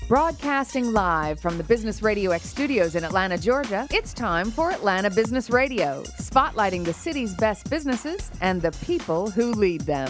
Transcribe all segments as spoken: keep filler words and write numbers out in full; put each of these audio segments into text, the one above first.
Broadcasting live from the Business Radio X studios in Atlanta, Georgia, it's time for Atlanta Business Radio, spotlighting the city's best businesses and the people who lead them.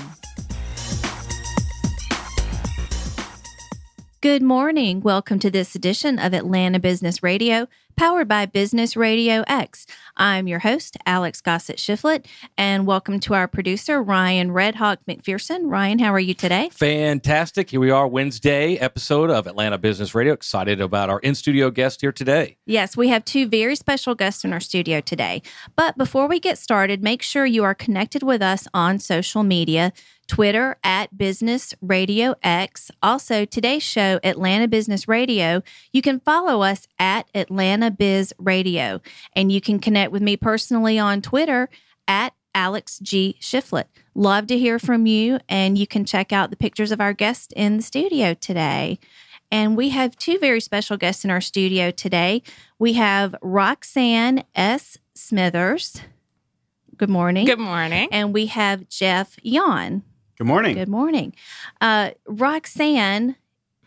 Good morning. Welcome to this edition of Atlanta Business Radio, powered by Business Radio X. I'm your host, Alex Gossett Shiflett, and welcome to our producer, Ryan Redhawk McPherson. Ryan, how are you today? Fantastic. Here we are, Wednesday episode of Atlanta Business Radio. Excited about our in-studio guest here today. Yes, we have two very special guests in our studio today. But before we get started, make sure you are connected with us on social media. Twitter at Business Radio X. Also, today's show, Atlanta Business Radio, you can follow us at Atlanta Biz Radio. And you can connect with me personally on Twitter at Alex G. Shiflett. Love to hear from you, and you can check out the pictures of our guests in the studio today. And we have two very special guests in our studio today. We have Roxanne S. Smithers. Good morning. Good morning. And we have Jeff Yon. Good morning. Good morning. Uh, Roxanne,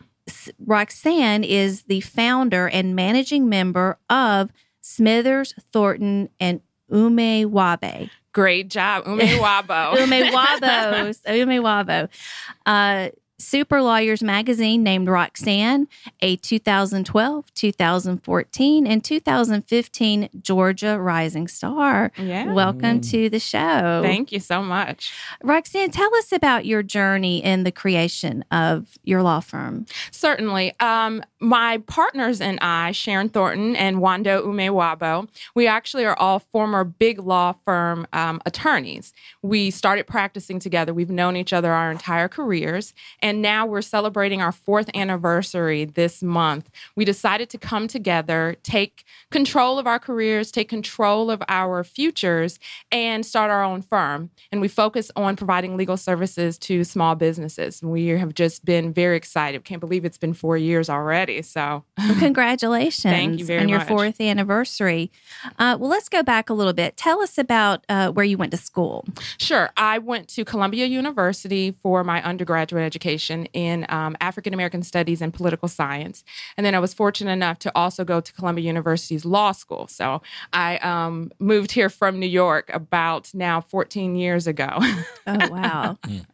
Roxanne is the founder and managing member of Smithers, Thornton, and Ume Wabe. Great job. Ume Wabo. Ume Wabo. Ume Wabo. Uh, Super Lawyers Magazine named Roxanne a two thousand twelve, two thousand fourteen, and two thousand fifteen Georgia Rising Star. Yeah. Welcome mm. to the show. Thank you so much. Roxanne, tell us about your journey in the creation of your law firm. Certainly. Um, my partners and I, Sharon Thornton and Wando Ume Wabo, we actually are all former big law firm um, attorneys. We started practicing together. We've known each other our entire careers. And And now we're celebrating our fourth anniversary this month. We decided to come together, take control of our careers, take control of our futures, and start our own firm. And we focus on providing legal services to small businesses. We have just been very excited. Can't believe it's been four years already. So, well, congratulations Thank you very on your much. fourth anniversary. Uh, well, let's go back a little bit. Tell us about uh, where you went to school. Sure. I went to Columbia University for my undergraduate education in um, African American Studies and Political Science. And then I was fortunate enough to also go to Columbia University's law school. So I um, moved here from New York about now fourteen years ago. Oh, wow.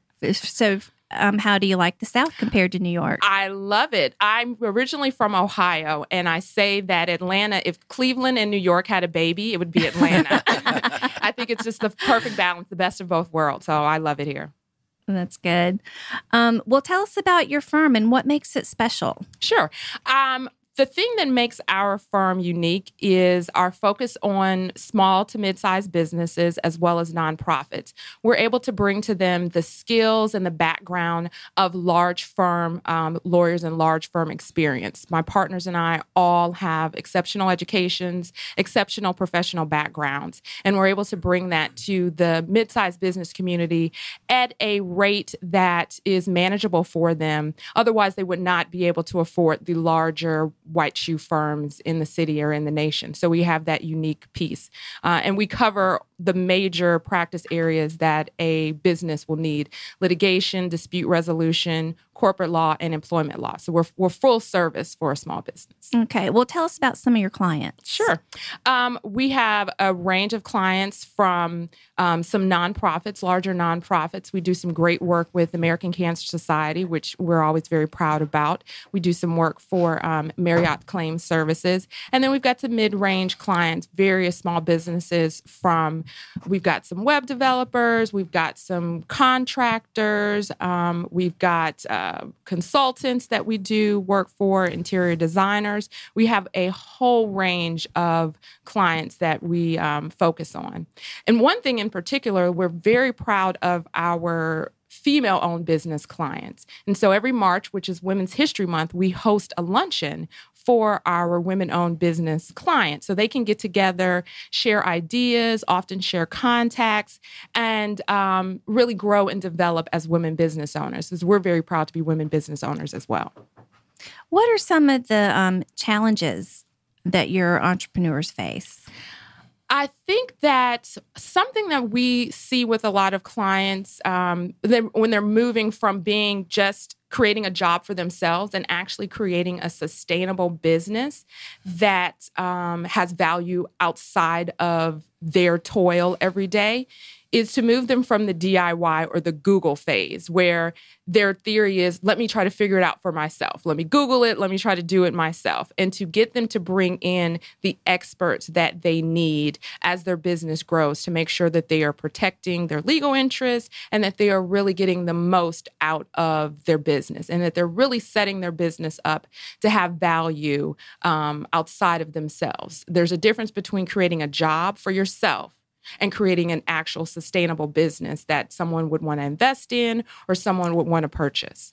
So um, how do you like the South compared to New York? I love it. I'm originally from Ohio, and I say that Atlanta, if Cleveland and New York had a baby, it would be Atlanta. I think it's just the perfect balance, the best of both worlds. So I love it here. That's good. Um, well, tell us about your firm and what makes it special. Sure. Um, the thing that makes our firm unique is our focus on small to mid-sized businesses as well as nonprofits. We're able to bring to them the skills and the background of large firm um, lawyers and large firm experience. My partners and I all have exceptional educations, exceptional professional backgrounds, and we're able to bring that to the mid-sized business community at a rate that is manageable for them. Otherwise, they would not be able to afford the larger white shoe firms in the city or in the nation. So we have that unique piece. Uh, and we cover the major practice areas that a business will need: litigation, dispute resolution, corporate law, and employment law. So we're we're full service for a small business. Okay. Well, tell us about some of your clients. Sure. Um, we have a range of clients from um, some nonprofits, larger nonprofits. We do some great work with American Cancer Society, which we're always very proud about. We do some work for um, Marriott Claims Services. And then we've got some mid-range clients, various small businesses from, we've got some web developers, we've got some contractors, um, we've got uh, consultants that we do work for, interior designers. We have a whole range of clients that we um, focus on. And one thing in particular, we're very proud of our female-owned business clients. And so every March, which is Women's History Month, we host a luncheon for our women-owned business clients. So they can get together, share ideas, often share contacts, and um, really grow and develop as women business owners, because we're very proud to be women business owners as well. What are some of the um, challenges that your entrepreneurs face? I think that something that we see with a lot of clients um, they, when they're moving from being just creating a job for themselves and actually creating a sustainable business that um, has value outside of their toil every day is to move them from the D I Y or the Google phase, where their theory is, let me try to figure it out for myself. Let me Google it. Let me try to do it myself. And to get them to bring in the experts that they need as their business grows to make sure that they are protecting their legal interests and that they are really getting the most out of their business and that they're really setting their business up to have value um, outside of themselves. There's a difference between creating a job for yourself and creating an actual sustainable business that someone would want to invest in or someone would want to purchase.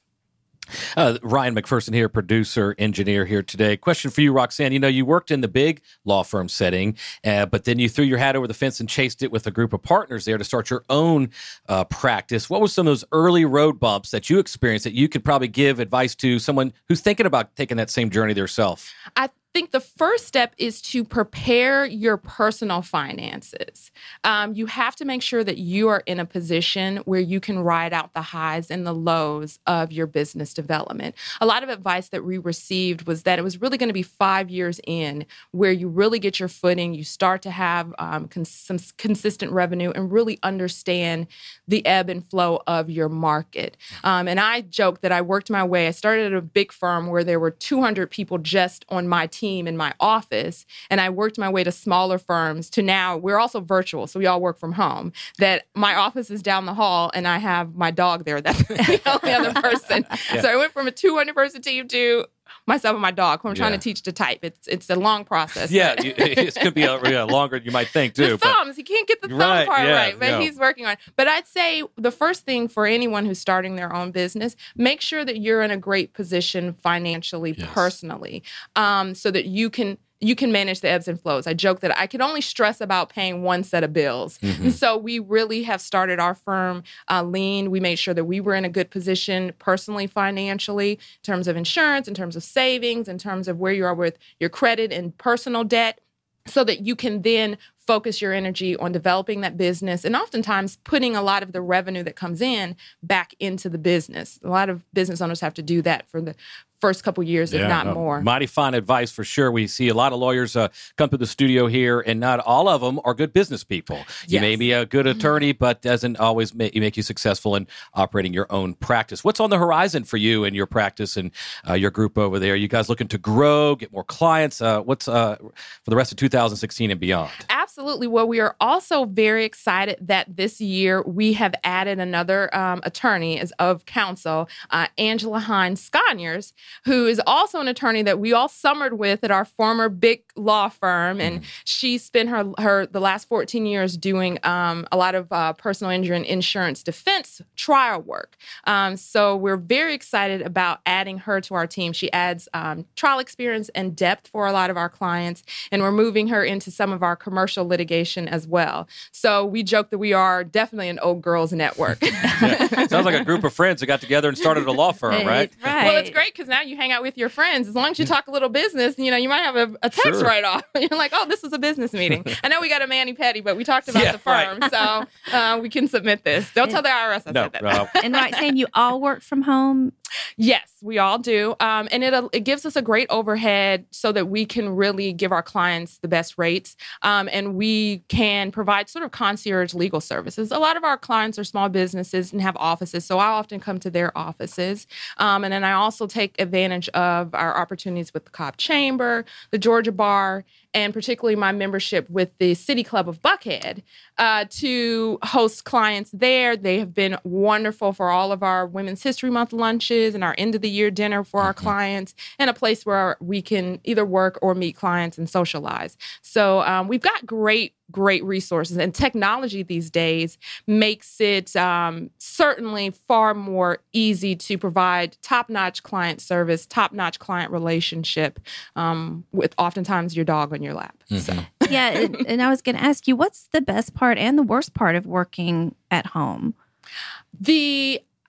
Uh, Ryan McPherson here, producer, engineer here today. Question for you, Roxanne. You know, you worked in the big law firm setting, uh, but then you threw your hat over the fence and chased it with a group of partners there to start your own uh, practice. What were some of those early road bumps that you experienced that you could probably give advice to someone who's thinking about taking that same journey themselves? I think the first step is to prepare your personal finances. Um, you have to make sure that you are in a position where you can ride out the highs and the lows of your business development. A lot of advice that we received was that it was really going to be five years in where you really get your footing, you start to have um, cons- some consistent revenue and really understand the ebb and flow of your market. Um, and I joke that I worked my way. I started at a big firm where there were two hundred people just on my team in my office, and I worked my way to smaller firms to now we're also virtual, so we all work from home, that my office is down the hall and I have my dog there. That's the only other person. Yeah. So I went from a two hundred person team to myself and my dog, who I'm trying yeah. to teach to type. It's it's a long process. Yeah, you, it could be a, yeah, longer than you might think, too. The thumbs. But, he can't get the thumb right, part yeah, right, but yeah. he's working on it. But I'd say the first thing for anyone who's starting their own business, make sure that you're in a great position financially, yes. personally, um, so that you can you can manage the ebbs and flows. I joke that I could only stress about paying one set of bills. Mm-hmm. And so we really have started our firm uh, lean. We made sure that we were in a good position personally, financially, in terms of insurance, in terms of savings, in terms of where you are with your credit and personal debt, so that you can then focus your energy on developing that business and oftentimes putting a lot of the revenue that comes in back into the business. A lot of business owners have to do that for the first couple years, yeah, if not no, more. Mighty fine advice for sure. We see a lot of lawyers uh, come to the studio here, and not all of them are good business people. You yes. may be a good attorney, but doesn't always make, make you successful in operating your own practice. What's on the horizon for you and your practice and uh, your group over there? Are you guys looking to grow, get more clients? Uh, what's uh, for the rest of two thousand sixteen and beyond? Absolutely. Well, we are also very excited that this year we have added another um, attorney as of counsel, uh, Angela Hines Sconyers, who is also an attorney that we all summered with at our former big law firm. And mm. she spent her her the last fourteen years doing um, a lot of uh, personal injury and insurance defense trial work. Um, so we're very excited about adding her to our team. She adds um, trial experience and depth for a lot of our clients, and we're moving her into some of our commercial litigation as well. So we joke that we are definitely an old girls network. Yeah. Sounds like a group of friends that got together and started a law firm, right? Right. Well, it's great because now you hang out with your friends. As long as you talk a little business, you know, you might have a, a text sure. right off. You're like, oh, this was a business meeting. I know we got a mani-pedi, but we talked about yeah, the firm, right. so uh, we can submit this. Don't tell the I R S I no, said that. No. And right, saying you all work from home? Yes, we all do. Um, and it, it gives us a great overhead so that we can really give our clients the best rates. Um, and we can provide sort of concierge legal services. A lot of our clients are small businesses and have offices, so I often come to their offices. Um, and then I also take advantage of our opportunities with the Cobb Chamber, the Georgia Bar, and particularly my membership with the City Club of Buckhead uh, to host clients there. They have been wonderful for all of our Women's History Month lunches and our end of the year dinner for mm-hmm. our clients, and a place where we can either work or meet clients and socialize. So um, we've got great great resources, and technology these days makes it um, certainly far more easy to provide top-notch client service, top-notch client relationship um, with oftentimes your dog on your lap. Mm-hmm. So. Yeah, and, and I was going to ask you, what's the best part and the worst part of working at home? The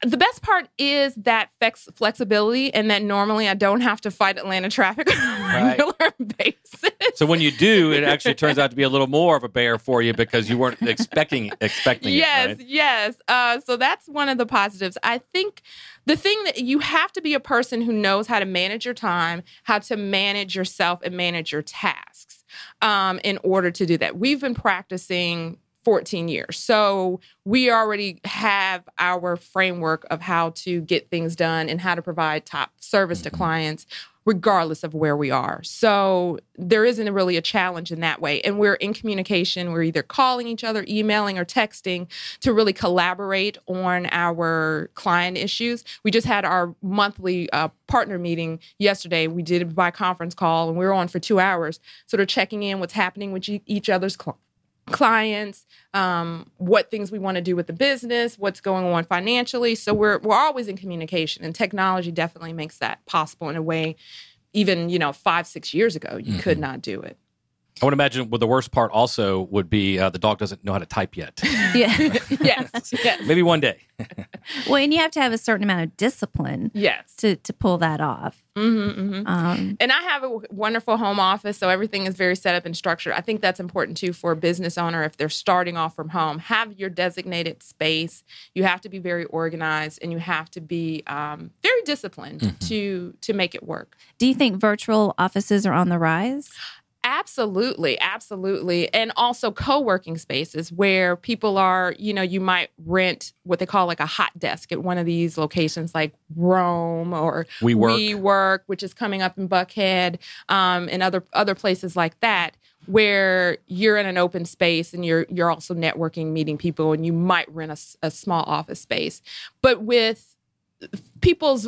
The best part is that flex- flexibility and that normally I don't have to fight Atlanta traffic on a regular basis. So when you do, it actually turns out to be a little more of a bear for you because you weren't expecting expecting yes, it, right? Yes, uh, so that's one of the positives. I think the thing that you have to be a person who knows how to manage your time, how to manage yourself and manage your tasks um, in order to do that. We've been practicing fourteen years. So we already have our framework of how to get things done and how to provide top service mm-hmm. to clients, regardless of where we are. So there isn't really a challenge in that way. And we're in communication. We're either calling each other, emailing, or texting to really collaborate on our client issues. We just had our monthly uh, partner meeting yesterday. We did it by conference call, and we were on for two hours, sort of checking in what's happening with each other's clients. clients, um, what things we want to do with the business, what's going on financially. So we're we're always in communication, and technology definitely makes that possible in a way even, you know, five, six years ago, you mm-hmm. could not do it. I would imagine well, the worst part also would be uh, the dog doesn't know how to type yet. Yeah. yes. yes. Maybe one day. Well, and you have to have a certain amount of discipline yes. to, to pull that off. Mm-hmm, mm-hmm. Um, and I have a wonderful home office, so everything is very set up and structured. I think that's important, too, for a business owner if they're starting off from home. Have your designated space. You have to be very organized, and you have to be um, very disciplined mm-hmm. to to make it work. Do you think virtual offices are on the rise? Absolutely, absolutely. And also co-working spaces where people are, you know, you might rent what they call like a hot desk at one of these locations like Rome or WeWork, WeWork, which is coming up in Buckhead, um, and other other places like that, where you're in an open space and you're you're also networking, meeting people, and you might rent a, a small office space. But with people's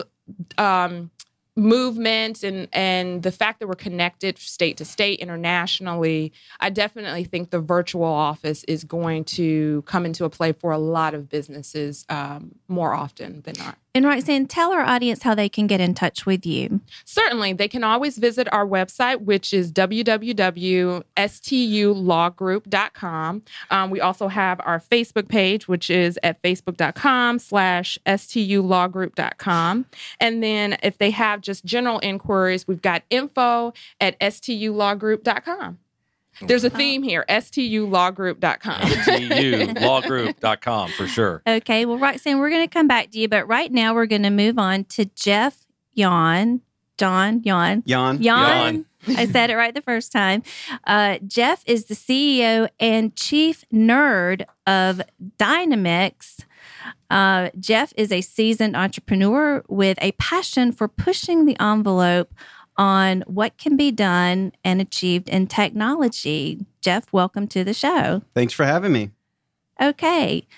um movement and and the fact that we're connected state to state, internationally, I definitely think the virtual office is going to come into a play for a lot of businesses um, more often than not. And Roxanne, tell our audience how they can get in touch with you. Certainly. They can always visit our website, which is w w w dot s t u law group dot com. Um, we also have our Facebook page, which is at facebook dot com slash s t u law group dot com. And then if they have just general inquiries, we've got info at s t u law group dot com. There's a theme here, s t u law group dot com. s t u law group dot com for sure. Okay, well, Roxanne, we're going to come back to you, but right now we're going to move on to Jeff Yon. John, Yon. Yon. Yon. I said it right the first time. Uh, Jeff is the C E O and chief nerd of Dynamix. Uh, Jeff is a seasoned entrepreneur with a passion for pushing the envelope on what can be done and achieved in technology. Jeff, welcome to the show. Thanks for having me. Okay.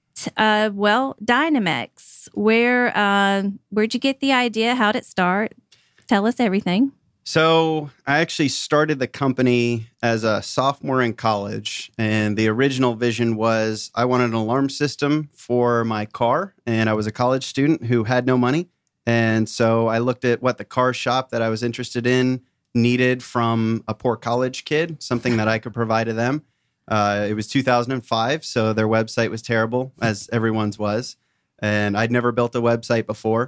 Uh, well, Dynamix, where uh, where'd you get the idea? How'd it start? Tell us everything. So I actually started the company as a sophomore in college, and the original vision was I wanted an alarm system for my car, and I was a college student who had no money. And so I looked at what the car shop that I was interested in needed from a poor college kid, something that I could provide to them. Uh, it was two thousand five, so their website was terrible, as everyone's was. And I'd never built a website before.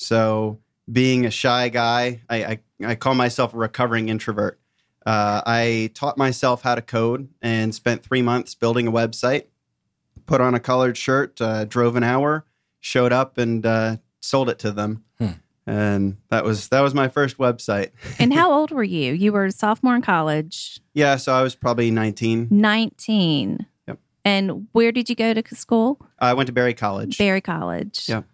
So being a shy guy, I, I, I call myself a recovering introvert. Uh, I taught myself how to code and spent three months building a website, put on a collared shirt, uh, drove an hour, showed up, and uh, sold it to them. Hmm. And that was that was my first website. And how old were you? You were a sophomore in college. Yeah, so I was probably nineteen. nineteen. Yep. And where did you go to school? I went to Berry College. Berry College. Yeah.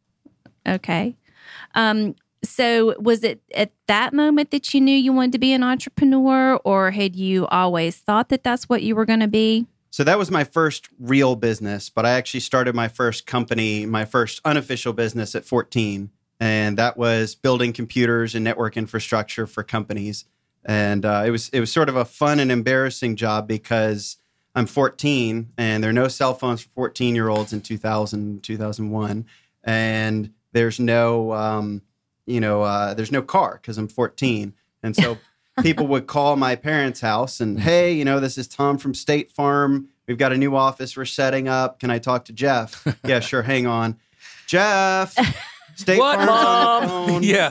Okay. Um, so was it at that moment that you knew you wanted to be an entrepreneur, or had you always thought that that's what you were going to be? So that was my first real business, but I actually started my first company, my first unofficial business at fourteen. And that was building computers and network infrastructure for companies. And uh, it was it was sort of a fun and embarrassing job because I'm fourteen and there are no cell phones for fourteen-year-olds in two thousand, two thousand one. And there's no, um, you know, uh, there's no car because I'm fourteen. And so people would call my parents' house and, hey, you know, this is Tom from State Farm. We've got a new office we're setting up. Can I talk to Jeff? Yeah, sure. Hang on. Jeff, State What, Farm's on the Mom? phone. Yeah.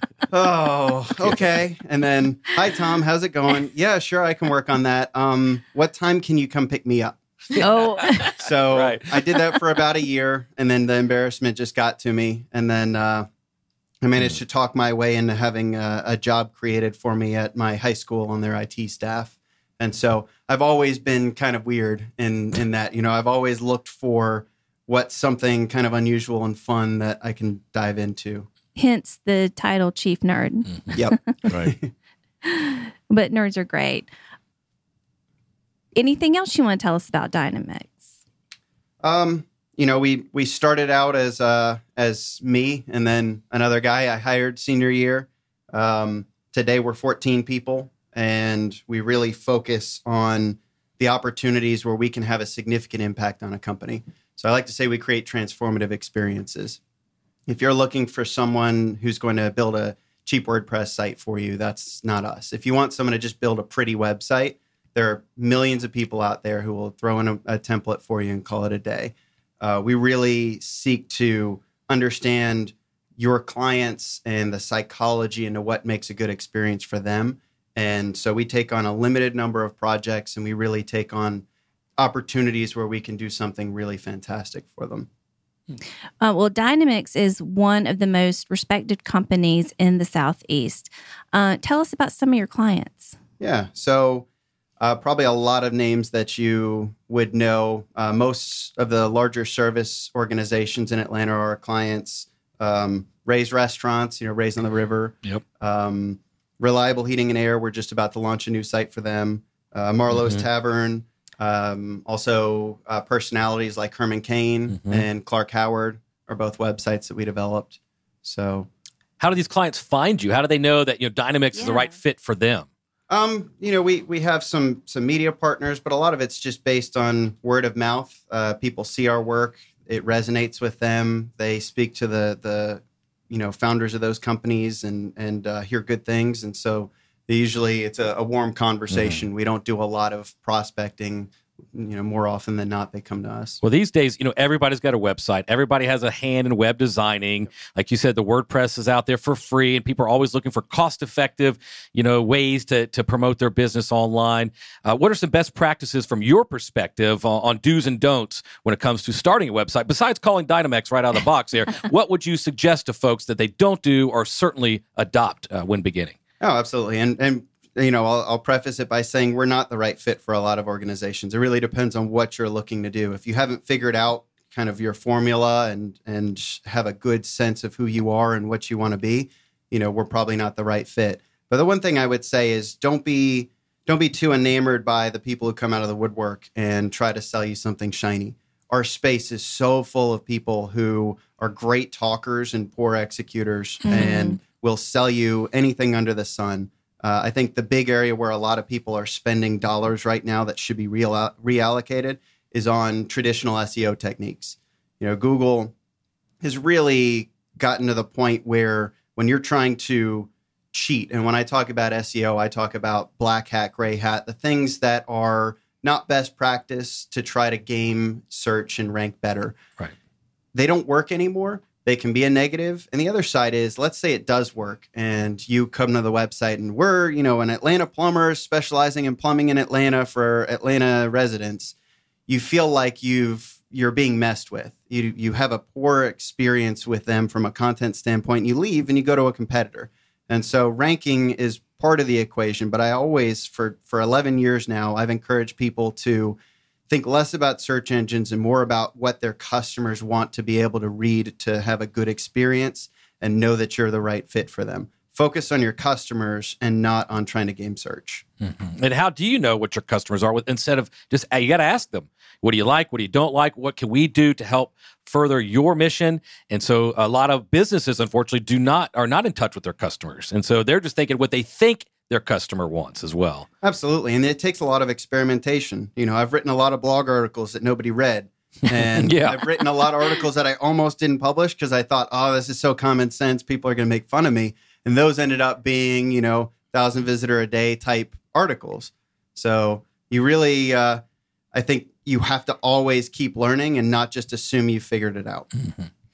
Oh, okay. And then, hi, Tom, how's it going? Yeah, sure, I can work on that. Um, what time can you come pick me up? Oh, So Right. I did that for about a year, and then the embarrassment just got to me. And then uh, I managed to talk my way into having a, a job created for me at my high school on their I T staff. And so I've always been kind of weird in, in that, you know, I've always looked for what's something kind of unusual and fun that I can dive into. hence the title Chief Nerd. Yep. Right. But nerds are great. Anything else you want to tell us about Dynamix? Um, you know, we we started out as uh as me and then another guy I hired senior year. Um, today we're fourteen people, and we really focus on the opportunities where we can have a significant impact on a company. So I like to say we create transformative experiences. If you're looking for someone who's going to build a cheap WordPress site for you, that's not us. If you want someone to just build a pretty website, there are millions of people out there who will throw in a, a template for you and call it a day. Uh, we really seek to understand your clients and the psychology into what makes a good experience for them. And so we take on a limited number of projects, and we really take on opportunities where we can do something really fantastic for them. Uh, well, Dynamix is one of the most respected companies in the Southeast. Uh, tell us about some of your clients. Yeah. So uh, probably a lot of names that you would know. Uh, most of the larger service organizations in Atlanta are our clients. Um, Ray's Restaurants, you know, Ray's on the River. Yep. Um, Reliable Heating and Air, we're just about to launch a new site for them. Uh, Marlowe's Mhm. Tavern. Um, also, uh, personalities like Herman Cain Mhm. and Clark Howard are both websites that we developed. So, How do these clients find you? How do they know that, you know, Dynamix is the Yeah. right fit for them? um, you know, we we have some some media partners, but a lot of it's just based on word of mouth. Uh, people see our work, it resonates with them. They speak to the the you know founders of those companies and and uh, hear good things, and so they usually it's a, a warm conversation. We don't do a lot of prospecting. You know, more often than not, they come to us. Well, these days, you know, everybody's got a website. Everybody has a hand in web designing. Like you said, the WordPress is out there for free, and people are always looking for cost-effective, you know, ways to to promote their business online. Uh, what are some best practices from your perspective on, on do's and don'ts when it comes to starting a website? Besides calling Dynamix right out of the box here, what would you suggest to folks that they don't do or certainly adopt uh, when beginning? Oh, absolutely. And, and you know, I'll, I'll preface it by saying we're not the right fit for a lot of organizations. It really depends on what you're looking to do. If you haven't figured out kind of your formula and, and have a good sense of who you are and what you want to be, you know, we're probably not the right fit. But the one thing I would say is don't be, don't be too enamored by the people who come out of the woodwork and try to sell you something shiny. Our space is so full of people who are great talkers and poor executors Mhm. and will sell you anything under the sun. Uh, I think the big area where a lot of people are spending dollars right now that should be real, reallocated is on traditional S E O techniques. You know, Google has really gotten to the point where when you're trying to cheat, and when I talk about S E O, I talk about black hat, gray hat, the things that are not best practice to try to game search and rank better. Right. They don't work anymore. They can be a negative. And the other side is, let's say it does work and you come to the website and we're, you know, an Atlanta plumber specializing in plumbing in Atlanta for Atlanta residents. You feel like you've, you're being messed with. You, you have a poor experience with them from a content standpoint. You leave and you go to a competitor. And so ranking is part of the equation. But I always, for, for eleven years now, I've encouraged people to think less about search engines and more about what their customers want to be able to read to have a good experience and know that you're the right fit for them. Focus on your customers and not on trying to game search. Mm-hmm. And how do you know what your customers are? With instead of just, you got to ask them, what do you like? What do you don't like? What can we do to help further your mission? And so a lot of businesses, unfortunately, do not are not in touch with their customers. And so they're just thinking what they think their customer wants as well. Absolutely. And it takes a lot of experimentation. You know, I've written a lot of blog articles that nobody read. And Yeah. I've written a lot of articles that I almost didn't publish because I thought, oh, this is so common sense. People are going to make fun of me. And those ended up being, you know, thousand visitor a day type articles. So you really, uh, I think you have to always keep learning and not just assume you figured it out. Mm-hmm.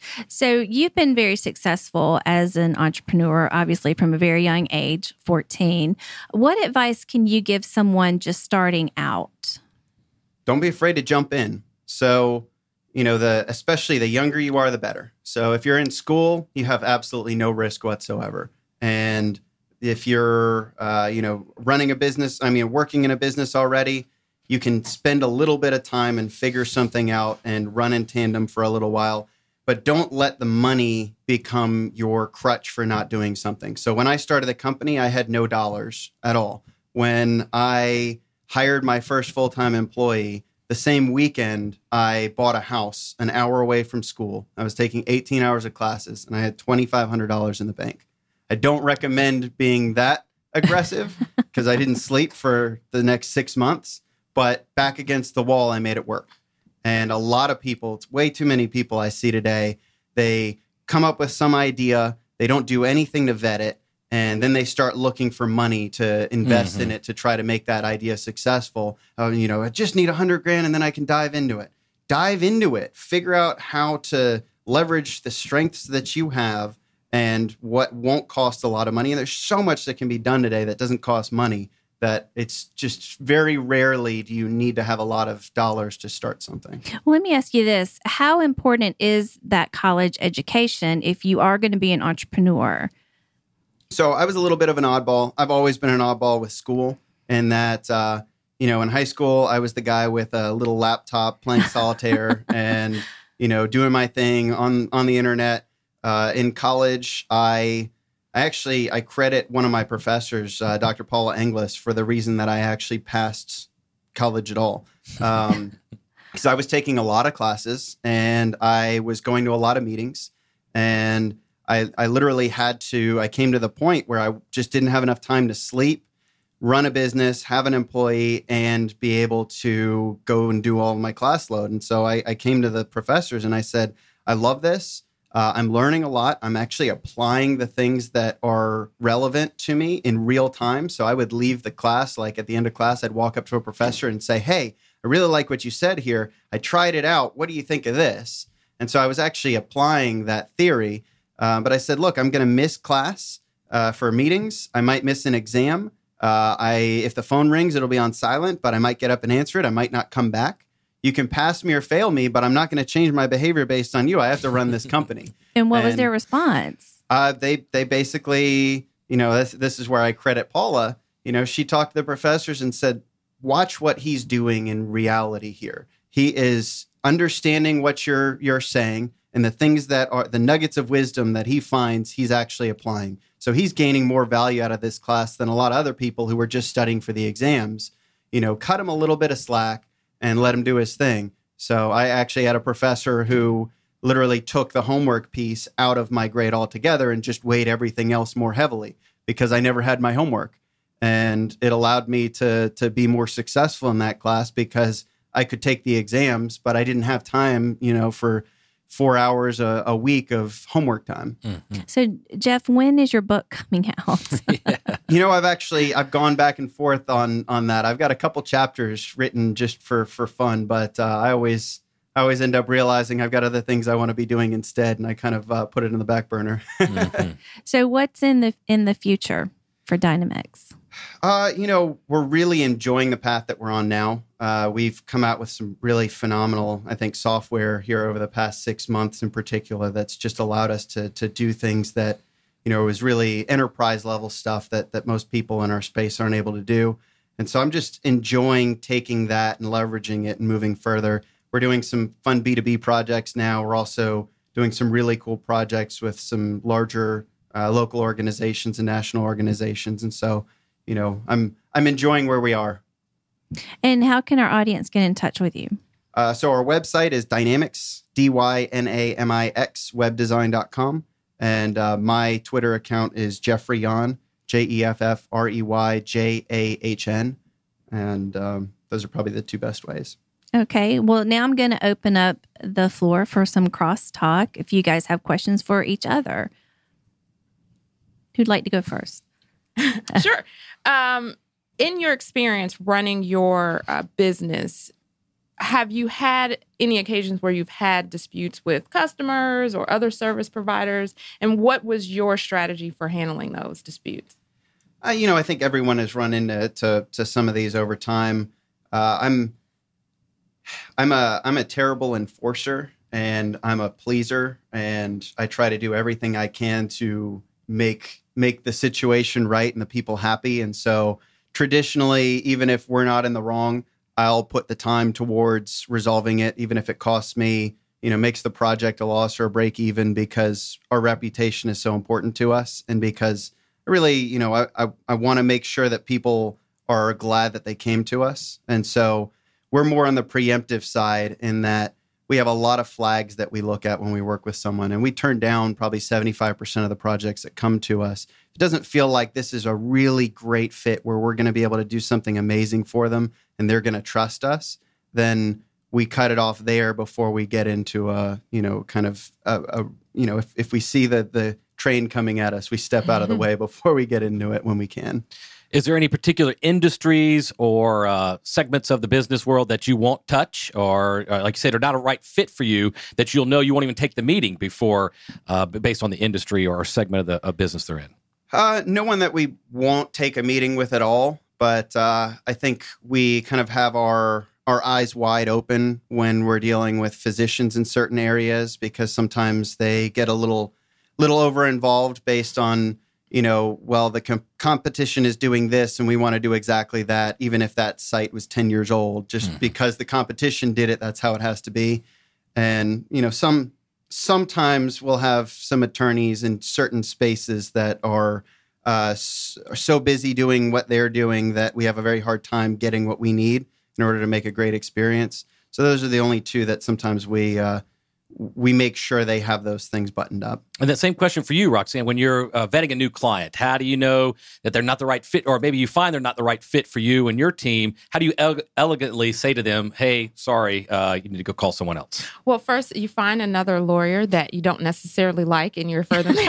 So you've been very successful as an entrepreneur, obviously from a very young age, fourteen. What advice can you give someone just starting out? Don't be afraid to jump in. So, you know, the especially the younger you are, the better. So if you're in school, you have absolutely no risk whatsoever. And if you're, uh, you know, running a business, I mean, working in a business already, you can spend a little bit of time and figure something out and run in tandem for a little while. But don't let the money become your crutch for not doing something. So when I started the company, I had no dollars at all. When I hired my first full-time employee, the same weekend, I bought a house an hour away from school. I was taking eighteen hours of classes, and I had twenty-five hundred dollars in the bank. I don't recommend being that aggressive because I didn't sleep for the next six months. But back against the wall, I made it work. And a lot of people, it's way too many people I see today, they come up with some idea, they don't do anything to vet it, and then they start looking for money to invest mm-hmm. in it to try to make that idea successful. Uh, you know, I just need a hundred grand and then I can dive into it. Dive into it. Figure out how to leverage the strengths that you have and what won't cost a lot of money. And there's so much that can be done today that doesn't cost money, that it's just very rarely do you need to have a lot of dollars to start something. Well, let me ask you this. How important is that college education if you are going to be an entrepreneur? So I was a little bit of an oddball. I've always been an oddball with school in that, uh, you know, in high school, I was the guy with a little laptop playing solitaire and, you know, doing my thing on, on the internet. Uh, in college, I... I actually, I credit one of my professors, uh, Doctor Paula Englis, for the reason that I actually passed college at all. Um, because I was taking a lot of classes and I was going to a lot of meetings. And I, I literally had to, I came to the point where I just didn't have enough time to sleep, run a business, have an employee, and be able to go and do all of my class load. And so I, I came to the professors and I said, I love this. Uh, I'm learning a lot. I'm actually applying the things that are relevant to me in real time. So I would leave the class, like at the end of class, I'd walk up to a professor and say, hey, I really like what you said here. I tried it out. What do you think of this? And so I was actually applying that theory. Uh, but I said, look, I'm going to miss class uh, for meetings. I might miss an exam. Uh, I if the phone rings, it'll be on silent, but I might get up and answer it. I might not come back. You can pass me or fail me, but I'm not going to change my behavior based on you. I have to run this company. And what and, was their response? Uh, they they basically, you know, this, this is where I credit Paula. You know, she talked to the professors and said, watch what he's doing in reality here. He is understanding what you're you're saying and the things that are the nuggets of wisdom that he finds he's actually applying. So he's gaining more value out of this class than a lot of other people who were just studying for the exams. You know, cut him a little bit of slack and let him do his thing. So I actually had a professor who literally took the homework piece out of my grade altogether and just weighed everything else more heavily because I never had my homework. And it allowed me to to be more successful in that class because I could take the exams, but I didn't have time, you know, for four hours a, a week of homework time. Mm-hmm. So, Jeff, when is your book coming out? yeah. You know, I've actually, I've gone back and forth on on that. I've got a couple chapters written just for, for fun, but uh, I always I always end up realizing I've got other things I want to be doing instead, and I kind of uh, put it in the back burner. mm-hmm. So what's in the in the future for Dynamex? Uh, you know, we're really enjoying the path that we're on now. Uh, we've come out with some really phenomenal, I think, software here over the past six months in particular that's just allowed us to to do things that, you know, is really enterprise level stuff that that most people in our space aren't able to do. And so I'm just enjoying taking that and leveraging it and moving further. We're doing some fun B two B projects now. We're also doing some really cool projects with some larger uh, local organizations and national organizations. And so, you know, I'm I'm enjoying where we are. And how can our audience get in touch with you? Uh, so our website is Dynamix, D Y N A M I X, webdesign dot com. And uh, my Twitter account is Jeffrey Yahn, J E F F R E Y J A H N. And um, those are probably the two best ways. Okay. Well, now I'm going to open up the floor for some crosstalk if you guys have questions for each other. Who'd like to go first? Sure. Um, in your experience running your uh, business, have you had any occasions where you've had disputes with customers or other service providers? And what was your strategy for handling those disputes? Uh, you know, I think everyone has run into to, to some of these over time. Uh, I'm I'm a I'm a terrible enforcer, and I'm a pleaser, and I try to do everything I can to make make the situation right and the people happy. And so traditionally, even if we're not in the wrong, I'll put the time towards resolving it, even if it costs me, you know, makes the project a loss or a break even, because our reputation is so important to us. And because really, you know, I, I, I want to make sure that people are glad that they came to us. And so we're more on the preemptive side in that we have a lot of flags that we look at when we work with someone, and we turn down probably seventy-five percent of the projects that come to us. It doesn't feel like this is a really great fit where we're going to be able to do something amazing for them and they're going to trust us. Then we cut it off there before we get into a, you know, kind of a, a you know, if, if we see the, the train coming at us, we step out of the way before we get into it when we can. Is there any particular industries or uh, segments of the business world that you won't touch, or uh, like you said, are not a right fit for you, that you'll know you won't even take the meeting before, uh, based on the industry or segment of the of business they're in? Uh, no one that we won't take a meeting with at all, but uh, I think we kind of have our our eyes wide open when we're dealing with physicians in certain areas, because sometimes they get a little little over involved based on, you know, well, the com- competition is doing this and we want to do exactly that, even if that site was ten years old, just mm. because the competition did it, that's how it has to be. And, you know, some sometimes we'll have some attorneys in certain spaces that are, uh, s- are so busy doing what they're doing that we have a very hard time getting what we need in order to make a great experience. So those are the only two that sometimes we uh, we make sure they have those things buttoned up. And that same question for you, Roxanne. When you're uh, vetting a new client, how do you know that they're not the right fit, or maybe you find they're not the right fit for you and your team? How do you ele- elegantly say to them, hey, sorry, uh, you need to go call someone else? Well, first, you find another lawyer that you don't necessarily like, and you refer them.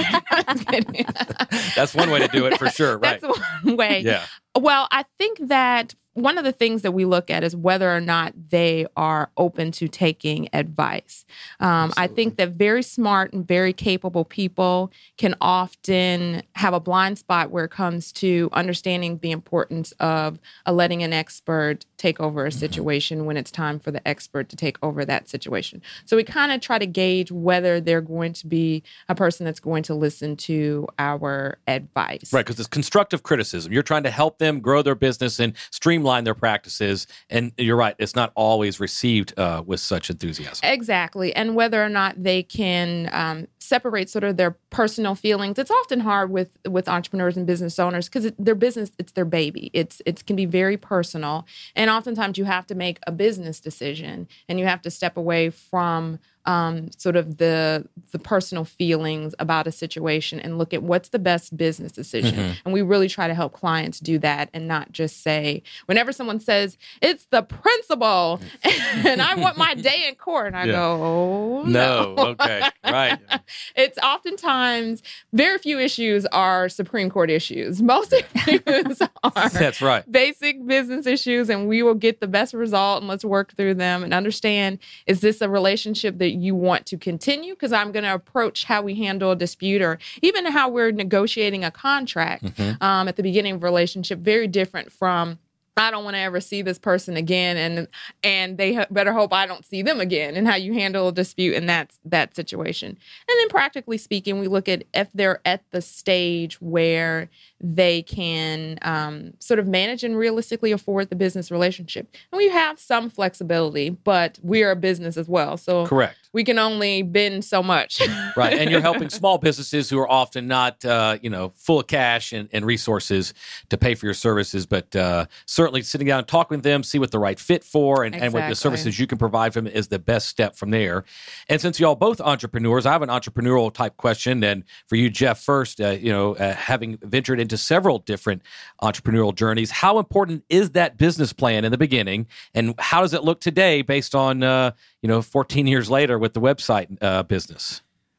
That's one way to do it for sure, right? That's one way. Yeah. Well, I think that one of the things that we look at is whether or not they are open to taking advice. Um, I think that very smart and very capable people can often have a blind spot where it comes to understanding the importance of uh, letting an expert take over a situation mm-hmm. when it's time for the expert to take over that situation. So we kind of try to gauge whether they're going to be a person that's going to listen to our advice. Right, because it's constructive criticism. You're trying to help them grow their business and streamline their practices. And you're right, it's not always received uh, with such enthusiasm. Exactly. And whether or not they can um, separate sort of their personal feelings. It's often hard with with entrepreneurs and business owners because it, their business, it's their baby. It's it can be very personal. And oftentimes you have to make a business decision and you have to step away from Um, sort of the the personal feelings about a situation and look at what's the best business decision. Mm-hmm. And we really try to help clients do that and not just say, whenever someone says, it's the principle and I want my day in court. And I yeah. go, oh, no. No, okay, right. It's oftentimes, very few issues are Supreme Court issues. Most issues are That's right. basic business issues, and we will get the best result and let's work through them and understand, is this a relationship that you want to continue? Because I'm going to approach how we handle a dispute or even how we're negotiating a contract mm-hmm. um, at the beginning of a relationship, very different from, I don't want to ever see this person again, and and they ha- better hope I don't see them again, and how you handle a dispute in that, that situation. And then practically speaking, we look at if they're at the stage where they can um, sort of manage and realistically afford the business relationship. And we have some flexibility, but we're a business as well. So correct. We can only bend so much. Right. And you're helping small businesses who are often not, uh, you know, full of cash and, and resources to pay for your services, but uh, certainly sitting down and talking with them, see what the right fit for and, exactly. and what the services you can provide for them is the best step from there. And since y'all both entrepreneurs, I have an entrepreneurial type question. And for you, Jeff, first, uh, you know, uh, having ventured into several different entrepreneurial journeys, how important is that business plan in the beginning? And how does it look today based on, uh, you know, fourteen years later with the website uh, business?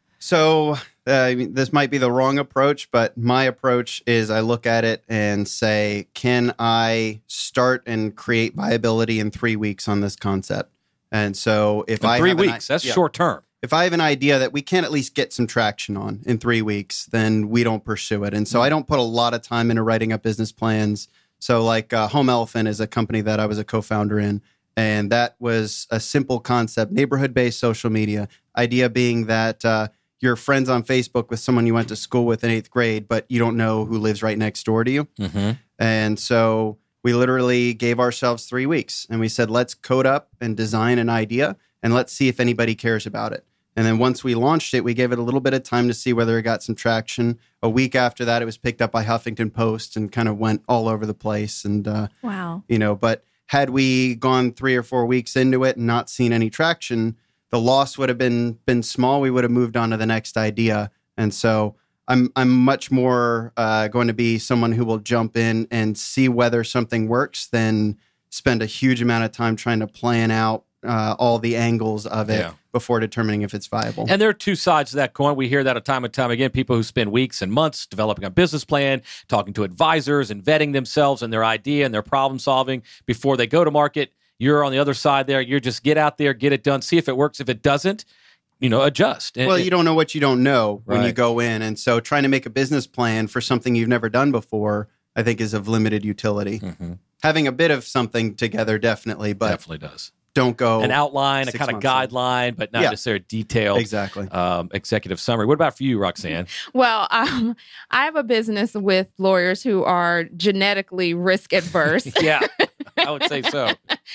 So uh, this might be the wrong approach, but my approach is I look at it and say, can I start and create viability in three weeks on this concept? And so if In I three have an weeks, i- that's yeah. short term. If I have an idea that we can't at least get some traction on in three weeks, then we don't pursue it. And so I don't put a lot of time into writing up business plans. So like uh, Home Elephant is a company that I was a co-founder in. And that was a simple concept, neighborhood-based social media. Idea being that uh, you're friends on Facebook with someone you went to school with in eighth grade, but you don't know who lives right next door to you. Mm-hmm. And so we literally gave ourselves three weeks and we said, let's code up and design an idea and let's see if anybody cares about it. And then once we launched it, we gave it a little bit of time to see whether it got some traction. A week after that, it was picked up by Huffington Post and kind of went all over the place. And, uh, Wow. you know, but had we gone three or four weeks into it and not seen any traction, the loss would have been been small. We would have moved on to the next idea. And so I'm I'm much more uh, going to be someone who will jump in and see whether something works than spend a huge amount of time trying to plan out uh, all the angles of it Yeah. before determining if it's viable. And there are two sides to that coin. We hear that time and time again. People who spend weeks and months developing a business plan, talking to advisors and vetting themselves and their idea and their problem solving before they go to market. You're on the other side there. You're just get out there, get it done, see if it works. If it doesn't, you know, adjust. And- Well, you don't know what you don't know when you Right. go in. And so trying to make a business plan for something you've never done before, I think is of limited utility. Mhm. Having a bit of something together, definitely, but Definitely does. don't go An outline, a six kind of months in. guideline, but not Yeah. necessarily detailed Exactly. um, executive summary. What about for you, Roxanne? Well, um, I have a business with lawyers who are genetically risk adverse. Yeah, I would say so.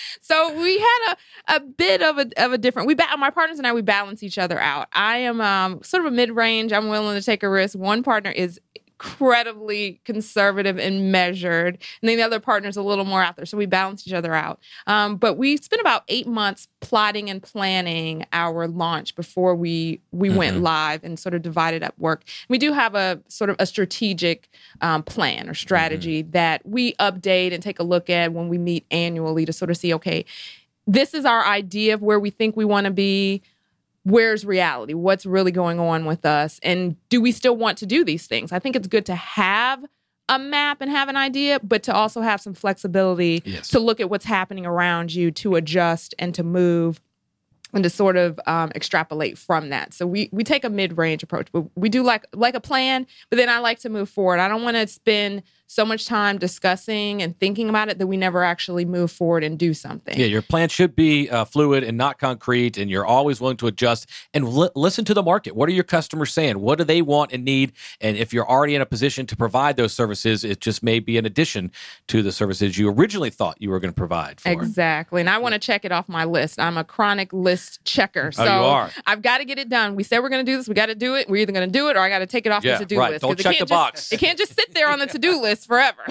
So we had a, a bit of a of a different. We ba- my partners and I we balance each other out. I am um, sort of a mid range. I'm willing to take a risk. One partner is incredibly conservative and measured, and then the other partner's a little more out there. So we balance each other out. Um, but we spent about eight months plotting and planning our launch before we we Mhm. went live and sort of divided up work. We do have a sort of a strategic um, plan or strategy that we update and take a look at when we meet annually to sort of see, okay, this is our idea of where we think we want to be. Where's reality? What's really going on with us? And do we still want to do these things? I think it's good to have a map and have an idea, but to also have some flexibility Yes. to look at what's happening around you, to adjust and to move and to sort of um, extrapolate from that. So we we take a mid-range approach, but we do like like a plan, but then I like to move forward. I don't want to spend so much time discussing and thinking about it that we never actually move forward and do something. Yeah, your plan should be uh, fluid and not concrete, and you're always willing to adjust and li- listen to the market. What are your customers saying? What do they want and need? And if you're already in a position to provide those services, it just may be an addition to the services you originally thought you were going to provide for. Exactly. And I want to check it off my list. I'm a chronic list checker. So Oh, you are. I've got to get it done. We said we're going to do this. We got to do it. We're either going to do it or I got to take it off Yeah, the to-do right. list. Don't 'Cause it check can't the just- box. It can't just sit there on the to-do list forever.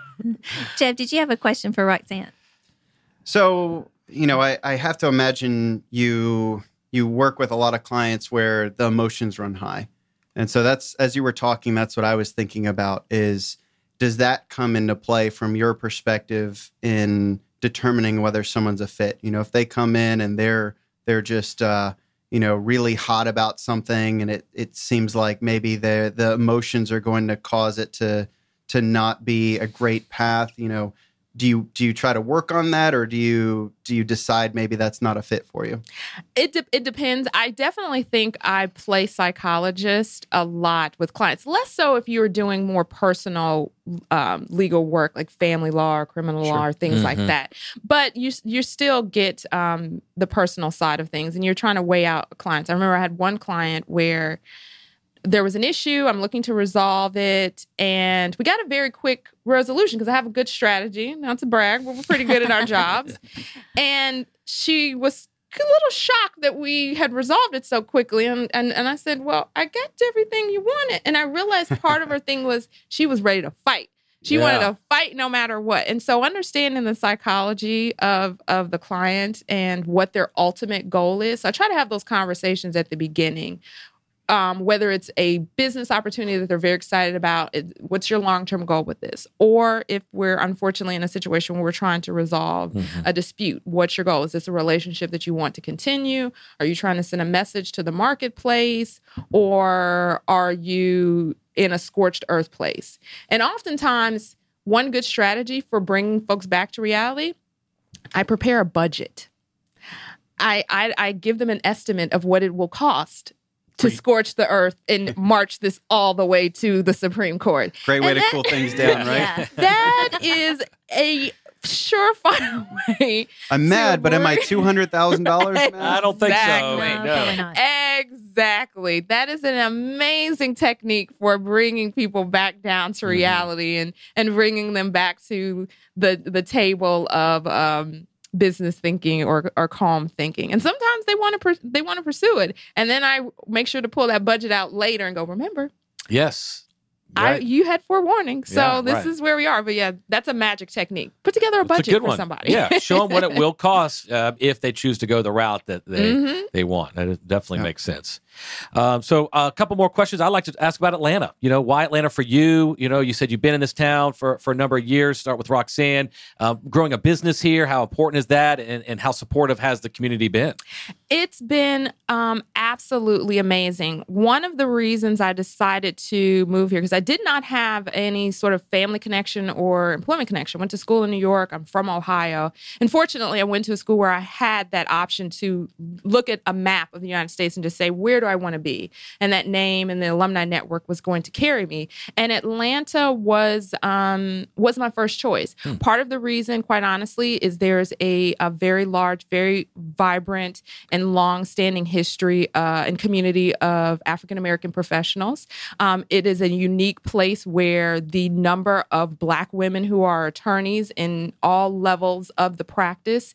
Jeff, did you have a question for Roxanne? So, you know, I, I have to imagine you you work with a lot of clients where the emotions run high. And so that's, as you were talking, that's what I was thinking about is, does that come into play from your perspective in determining whether someone's a fit? You know, if they come in and they're they're just uh, you know, really hot about something and it it seems like maybe the the emotions are going to cause it to to not be a great path, you know, do you do you try to work on that, or do you do you decide maybe that's not a fit for you? It de- it depends. I definitely think I play psychologist a lot with clients. Less so if you're doing more personal um, legal work like family law or criminal Sure. law or things Mhm. like that. But you you still get um, the personal side of things, and you're trying to weigh out clients. I remember I had one client where there was an issue. I'm looking to resolve it. And we got a very quick resolution because I have a good strategy. Not to brag, but we're pretty good at our jobs. And she was a little shocked that we had resolved it so quickly. And, and, and I said, well, I got everything you wanted. And I realized part of her thing was she was ready to fight. She Yeah. wanted to fight no matter what. And so understanding the psychology of, of the client and what their ultimate goal is. So I try to have those conversations at the beginning. Um, whether it's a business opportunity that they're very excited about, it, what's your long-term goal with this? Or if we're unfortunately in a situation where we're trying to resolve Mhm. a dispute, what's your goal? Is this a relationship that you want to continue? Are you trying to send a message to the marketplace? Or are you in a scorched earth place? And oftentimes, one good strategy for bringing folks back to reality, I prepare a budget. I, I I give them an estimate of what it will cost to scorch the earth and march this all the way to the Supreme Court. Great way and to that, cool things down, right? Yeah. That is a surefire way. I'm mad, but am I two hundred thousand dollars mad? I don't think so. Exactly. No, No. probably not. Exactly. That is an amazing technique for bringing people back down to reality and and bringing them back to the the table of um, business thinking or or calm thinking. And sometimes they want to per- they want to pursue it, and then I make sure to pull that budget out later and go, remember, Yes. I Right. you had forewarning, so Yeah, this right. is where we are. But yeah, that's a magic technique. Put together a It's a budget good for one. somebody. Yeah, show them what it will cost uh, if they choose to go the route that they Mhm. they want. That is- definitely Yeah. makes sense. Um, so uh, a couple more questions. I'd like to ask about Atlanta. You know, why Atlanta for you? You know, you said you've been in this town for, for a number of years. Start with Roxanne. Um, growing a business here, how important is that? And, and how supportive has the community been? It's been um, absolutely amazing. One of the reasons I decided to move here, because I did not have any sort of family connection or employment connection. Went to school in New York. I'm from Ohio. And fortunately, I went to a school where I had that option to look at a map of the United States and just say, where do I want to be? And that name and the alumni network was going to carry me. And Atlanta was um, was my first choice. Hmm. Part of the reason, quite honestly, is there's a, a very large, very vibrant and long-standing history uh, and community of African-American professionals. Um, it is a unique place where the number of Black women who are attorneys in all levels of the practice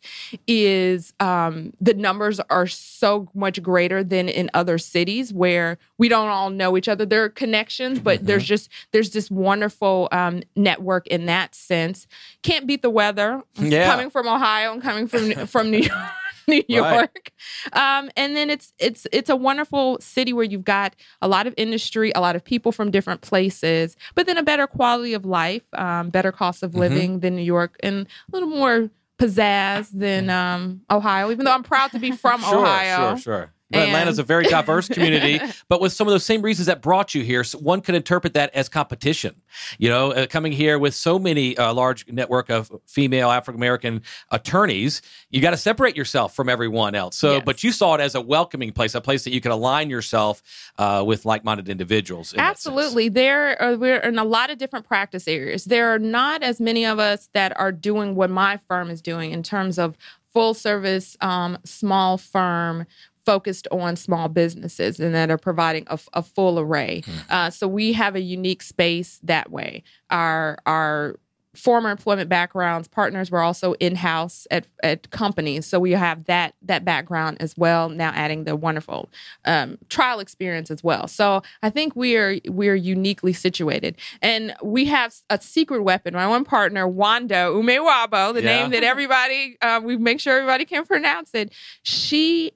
is, um, the numbers are so much greater than in other cities where we don't all know each other. There are connections, but Mhm. there's just, there's this wonderful um, network in that sense. Can't beat the weather. Yeah. Coming from Ohio and coming from, from New York. New York, um, and then it's it's it's a wonderful city where you've got a lot of industry, a lot of people from different places, but then a better quality of life, um, better cost of living than New York, and a little more pizzazz than um, Ohio. Even though I'm proud to be from Sure, Ohio, sure, sure. But And- Atlanta's a very diverse community, but with some of those same reasons that brought you here, so one could interpret that as competition. You know, uh, coming here with so many uh, large network of female African American attorneys, you got to separate yourself from everyone else. So, Yes. but you saw it as a welcoming place, a place that you could align yourself uh, with like-minded individuals. in that sense. Absolutely. There are, we're in a lot of different practice areas. There are not as many of us that are doing what my firm is doing in terms of full service, um, small firm, focused on small businesses and that are providing a, a full array. Uh, so we have a unique space that way. Our our former employment backgrounds, partners were also in-house at, at companies. So we have that that background as well, now adding the wonderful um, trial experience as well. So I think we are we are uniquely situated. And we have a secret weapon. My one partner, Wanda Umewabo, the Yeah. name that everybody, uh, we make sure everybody can pronounce it. She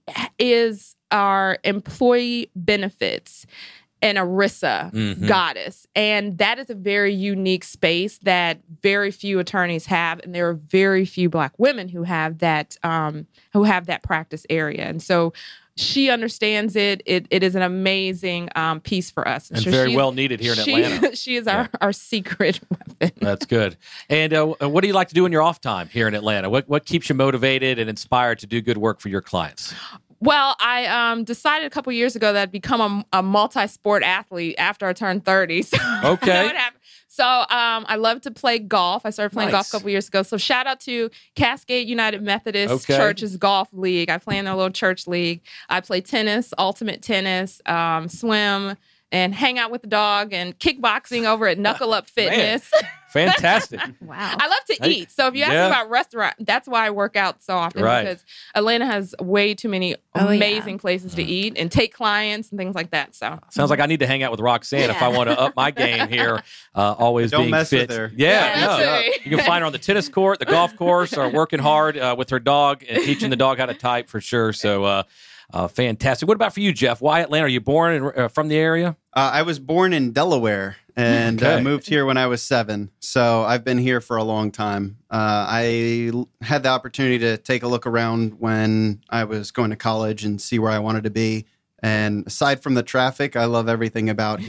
is our employee benefits an ERISA Mhm. goddess. And that is a very unique space that very few attorneys have. And there are very few Black women who have that, um, who have that practice area. And so she understands it. It, it is an amazing um, piece for us. And so very she's- well needed here in she, Atlanta. She is our, Yeah. our secret weapon. That's good. And uh, what do you like to do in your off time here in Atlanta? What what keeps you motivated and inspired to do good work for your clients? Well, I um, decided a couple years ago that I'd become a, a multi-sport athlete after I turned thirty. So Okay. that would happen. So um, I love to play golf. I started playing golf Nice. a couple years ago. So shout out to Cascade United Methodist Okay. Church's golf league. I play in their little church league. I play tennis, ultimate tennis, um, swim, and hang out with the dog, and kickboxing over at Knuckle Up Fitness. Fantastic. Wow. I love to Hey, eat. So if you ask yeah. me about restaurant, that's why I work out so often, Right. because Atlanta has way too many Oh, yeah. amazing places to eat and take clients and things like that. So Sounds like I need to hang out with Roxanne if I Yeah. want to up my game here. Uh, always Don't being mess with fit. her. Yeah, Yeah, no. that's right. You can find her on the tennis court, the golf course, or working hard uh, with her dog and teaching the dog how to type for sure. So uh, uh, fantastic. What about for you, Jeff? Why Atlanta? Are you born in, uh, from the area? Uh, I was born in Delaware and uh, Okay. moved here when I was seven. So I've been here for a long time. Uh, I l- had the opportunity to take a look around when I was going to college and see where I wanted to be. And aside from the traffic, I love everything about here.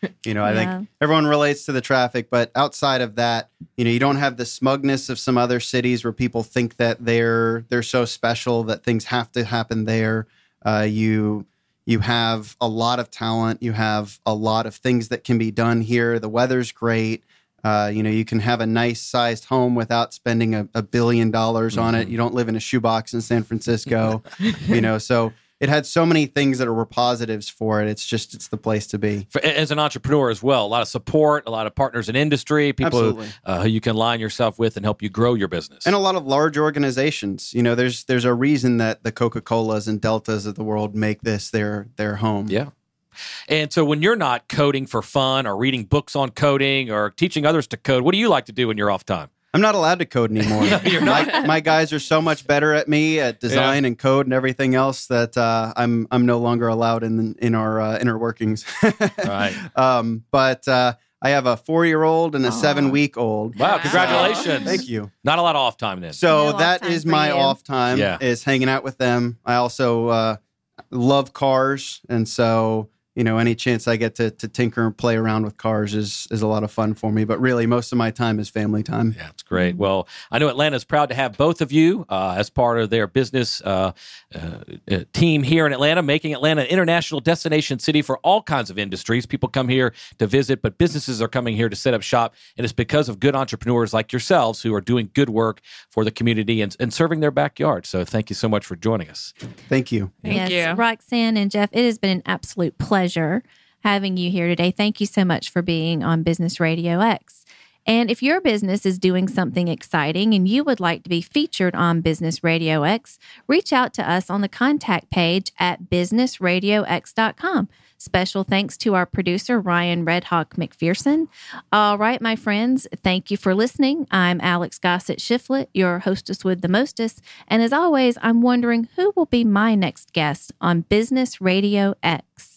You know, I Yeah. think everyone relates to the traffic, but outside of that, you know, you don't have the smugness of some other cities where people think that they're they're so special that things have to happen there. Uh, you you have a lot of talent. You have a lot of things that can be done here. The weather's great. Uh, you know, you can have a nice sized home without spending a, a billion dollars on it. You don't live in a shoebox in San Francisco, you know, so it had so many things that were positives for it. It's just, it's the place to be. For, as an entrepreneur as well, a lot of support, a lot of partners in industry, people who, Absolutely. uh, who you can align yourself with and help you grow your business. And a lot of large organizations. You know, there's there's a reason that the Coca-Colas and Deltas of the world make this their their home. Yeah. And so when you're not coding for fun or reading books on coding or teaching others to code, what do you like to do in your off time? I'm not allowed to code anymore. You're not? My, my guys are so much better at me at design Yeah. and code and everything else that uh, I'm I'm no longer allowed in in our uh, inner workings. Right. Um, but uh, I have a four year old and a Aw. seven week old. Wow, congratulations. Thank you. Not a lot of off time then. So No off that time is for my you. off time. Yeah. Is hanging out with them. I also uh, love cars, and so you know any chance I get to to tinker and play around with cars is is a lot of fun for me. But really, most of my time is family time. Yeah, it's great. Well, I know Atlanta's proud to have both of you uh, as part of their business uh, uh, uh, team here in Atlanta, making Atlanta an international destination city for all kinds of industries. People come here to visit, but businesses are coming here to set up shop. And it's because of good entrepreneurs like yourselves who are doing good work for the community and, and serving their backyard. So thank you so much for joining us. Thank you. Thank yes, you. Roxanne and Jeff, it has been an absolute pleasure having you here today. Thank you so much for being on Business Radio X. And if your business is doing something exciting and you would like to be featured on Business Radio X, reach out to us on the contact page at business radio x dot com. Special thanks to our producer, Ryan Redhawk McPherson. All right, my friends, thank you for listening. I'm Alex Gossett Shiflett, your hostess with the mostest. And as always, I'm wondering who will be my next guest on Business Radio X.